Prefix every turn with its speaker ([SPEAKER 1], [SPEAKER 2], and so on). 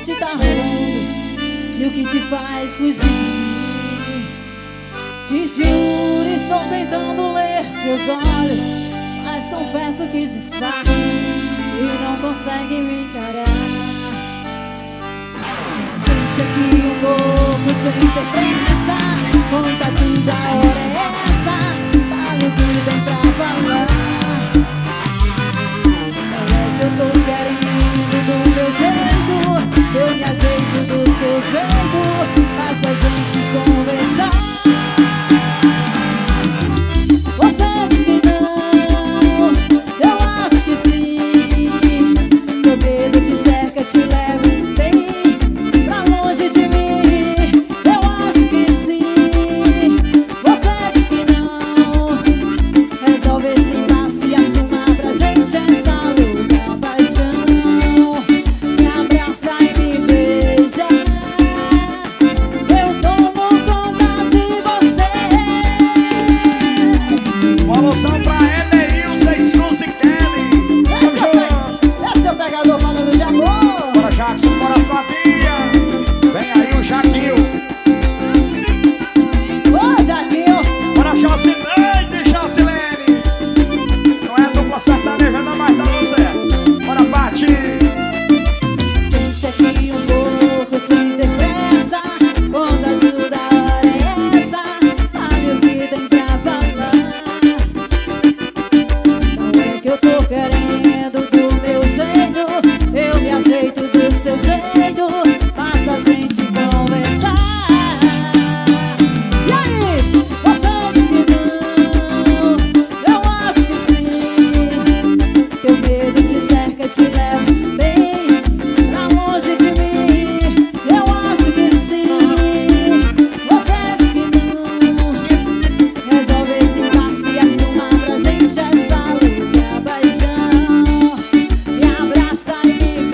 [SPEAKER 1] gente tá rolando e o que te faz fugir de mim? Te juro, estou tentando ler seus olhos, mas confesso que disfarça e não consegue me encarar. Sente aqui um pouco, você me interpreta. Conta tudo, a hora é essa. Fala o que tem pra falar. Não é que eu tô querendo do meu jeito, eu me ajeito do seu jeito, basta a gente conversar. Você diz que não, eu acho que sim. Meu medo te cerca, te leva bem pra longe de mim. Eu acho que sim. Você diz que não, resolve esse impasse e assuma pra gente essa louca paixão. Me abraça e me beija, eu tomo conta de você.
[SPEAKER 2] Uma alusão pra Edeilson e Suzy Kelly.
[SPEAKER 1] Esse é o pegador falando de amor.
[SPEAKER 2] Bora Jackson, bora Flavinha. Vem aí o Jaquinho.
[SPEAKER 1] Ô, Jaquinho.
[SPEAKER 2] Bora Jocileide, Jocilene. Não é dupla sertaneja, ainda mais dá você. Bora Pati.
[SPEAKER 1] Sente aqui um pouco, sem ter pressa. Conta tudo, a hora é essa. Fale o que tem pra falar. Não é que eu tô querendo do meu jeito, eu me ajeito do seu jeito, basta a gente conversar. E aí, você diz que não, eu acho que sim. Teu medo te cerca, te leva bem pra longe de mim. Eu acho que sim. Você diz que não, resolve esse impasse e assuma pra gente essa louca paixão. Me abraça e me